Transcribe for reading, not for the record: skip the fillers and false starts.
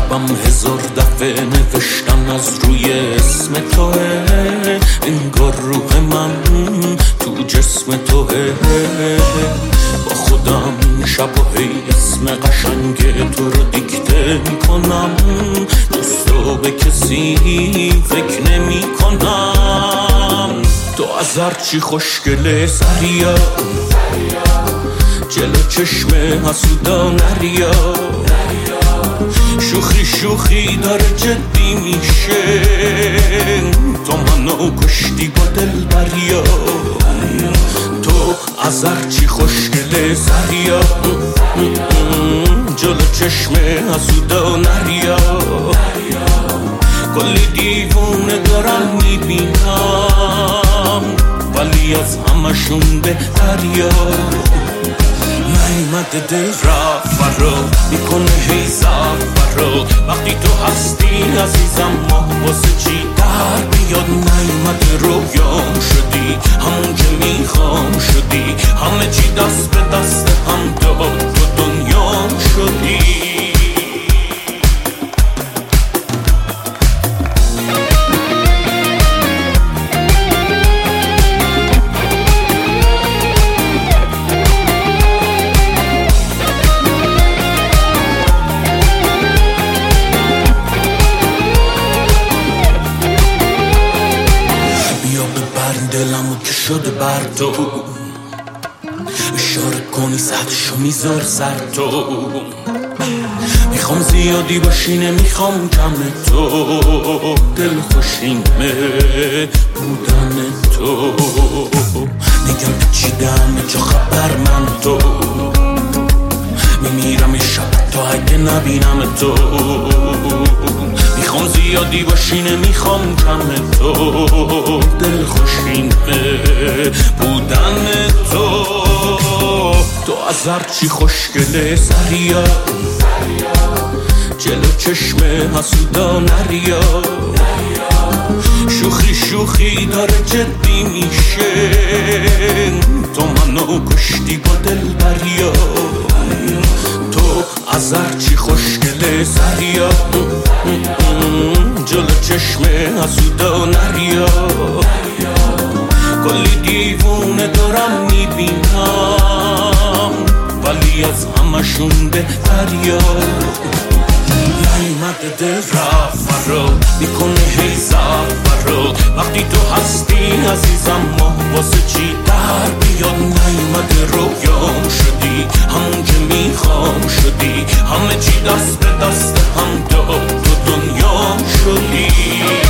شبم هزار دفعه نوشتم از روی اسم توه، انگار روح من تو جسم توه. با خودم شب و هی اسم قشنگ تو رو دیکته میکنم، جز تو به کسی فکر نمی کنم. تو از هرچی خوشگله سریا، جلو چشم حسودا نریا، شوخی شوخی داره جدی میشه، تو منو کشتی با دل بریا. تو از هرچی خوشگله سریا، جلو چشم حسودا نریا، کلی دیوونه دارم میبینم، ولی از همشون بهتریا. نیمده دل رفت فرا میکنه هی فرا، وقتی تو هستی عزیزم ما واسه چی در بیاد. نیمده رویام شدی، همون که میخوام شدی، همه چی دست به دست هم داد، تو دنیام شدی. دلمو که شده بر تو، اشاره کنی سطحشو میذار سر تو. میخوام زیادی باشی نمیخوام کم تو، دل خوشینمه بودن تو. میگم پیچیدم چه خبر من تو، میمیرم این شب تا اگه نبینم تو. میخوام زیادی باشی نمیخوام کم تو، دل خوشینه بودن تو. تو از هرچی خوشگله سریا، جلو چشم حسودا نریا، شوخی شوخی داره جدی میشه، تو منو کشتی با دل بریا. تو از هرچی خوشگله سریا، جلو چشم حسودا نریا، کلی دیوونه دارم میبینم، ولی از همشون بهتریا. نیمده دل رفت فرا میکنه هی فرا، وقتی تو هستی عزیزم ما واسه چی در بیاد. نیمده رویام شدی، همون که میخوام شدی، همه چی دست به دست هم داد، تو دنیام شدی.